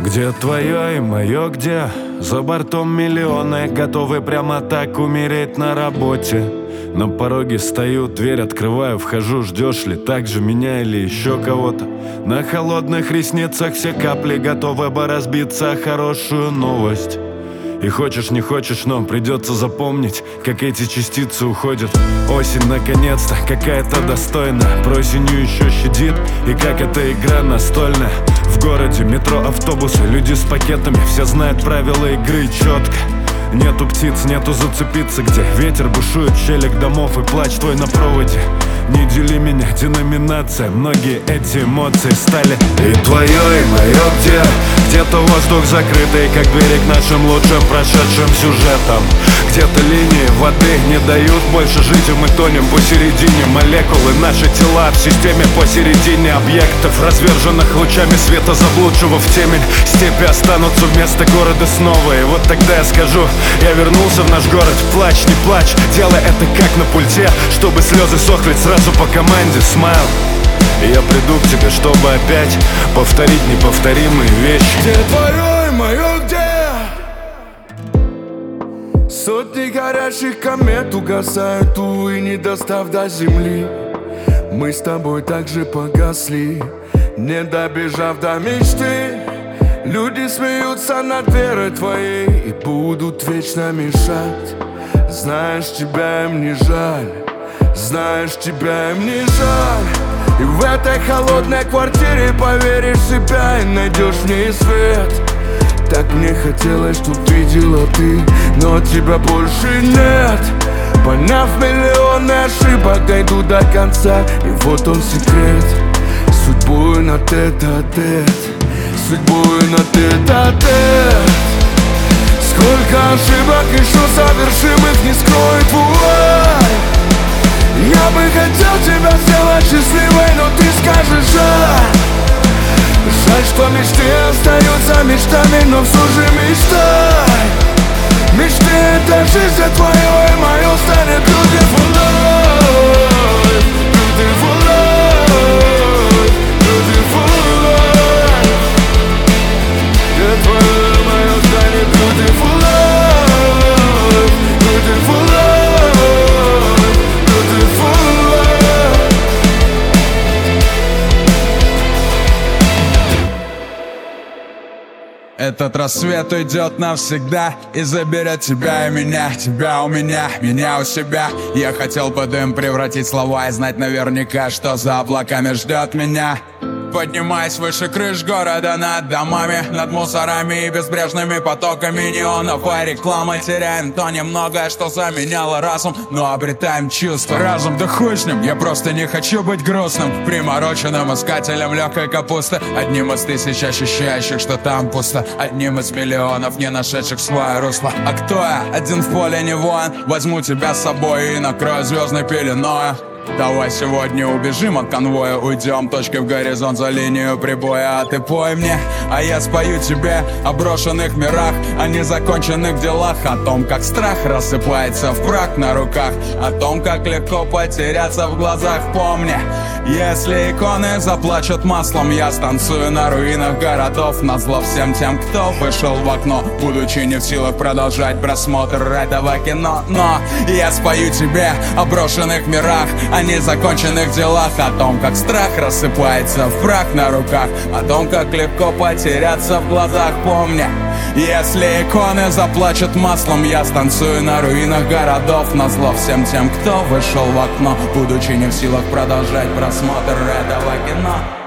Где твое и мое где? За бортом миллионы, готовы прямо так умереть на работе. На пороге стою, дверь открываю, вхожу, ждешь ли так же меня или еще кого-то? На холодных ресницах все капли готовы бы разбиться о хорошую новость. И хочешь не хочешь, но придется запомнить, как эти частицы уходят. Осень наконец-то какая-то достойная, просенью еще щадит, и как эта игра настольная. В городе метро, автобусы, люди с пакетами, все знают правила игры четко. Нету птиц, нету зацепиться, где ветер бушует, щелек домов и плач твой на проводе. Не дели меня, деноминация, многие эти эмоции стали. И твое, и мое где? Где-то воздух закрытый, как двери к нашим лучшим прошедшим сюжетам. Где-то линии воды не дают больше жить, и мы тонем посередине. Молекулы, наши тела в системе посередине объектов, разверженных лучами света, заблудшего в темень. Степи останутся вместо города снова, и вот тогда я скажу: я вернулся в наш город. Плачь, не плачь, делай это как на пульте, чтобы слезы сохли сразу по команде. Смайл. И я приду к тебе, чтобы опять повторить неповторимые вещи. Где твое и мое где? Сотни горящих комет угасают, увы, не достав до земли. Мы с тобой так же погасли, не добежав до мечты. Люди смеются над верой твоей и будут вечно мешать. Знаешь, тебя им не жаль, знаешь, тебя им не жаль. И в этой холодной квартире поверишь в себя и найдешь в ней свет. Так мне хотелось, чтоб видела ты, но тебя больше нет. Поняв миллионы ошибок, дойду до конца, и вот он секрет. Судьбою на тет-а-тет, судьбою на тет-а-тет. Сколько ошибок еще совершим, их не скроет вуаль. Я бы хотел тебя сделать счастливой, но ты скажешь жаль. Жаль, что мечты остаются мечтами, но все же мечтай. Мечты — это жизнь, а твое и мое станет beautiful life. Beautiful life, beautiful life. Где твое и мое станет beautiful life. Beautiful life, beautiful life. Этот рассвет уйдет навсегда и заберет тебя и меня, тебя у меня, меня у себя. Я хотел бы дым превратить слова и знать наверняка, что за облаками ждет меня. Поднимаясь выше крыш города, над домами, над мусорами и безбрежными потоками неонов и рекламы, теряем то немногое, что заменяло разум, но обретаем чувство. Разум, да хуй с ним, я просто не хочу быть грустным, примороченным искателем легкой капусты, одним из тысяч ощущающих, что там пусто, одним из миллионов, не нашедших свое русло. А кто я? Один в поле не воин. Возьму тебя с собой и накрою звездной пеленой. Давай сегодня убежим от конвоя, уйдем точкой в горизонт за линию прибоя. А ты пой мне, а я спою тебе о брошенных мирах, о незаконченных делах, о том, как страх рассыпается в прах на руках, о том, как легко потеряться в глазах. Помни, если иконы заплачут маслом, я станцую на руинах городов, назло всем тем, кто вышел в окно, будучи не в силах продолжать просмотр этого кино. Но я спою тебе о брошенных мирах, о незаконченных делах, о том, как страх рассыпается в прах на руках, о том, как легко потеряться в глазах. Помни, если иконы заплачут маслом, я станцую на руинах городов, назло всем тем, кто вышел в окно, будучи не в силах продолжать просмотр этого кино.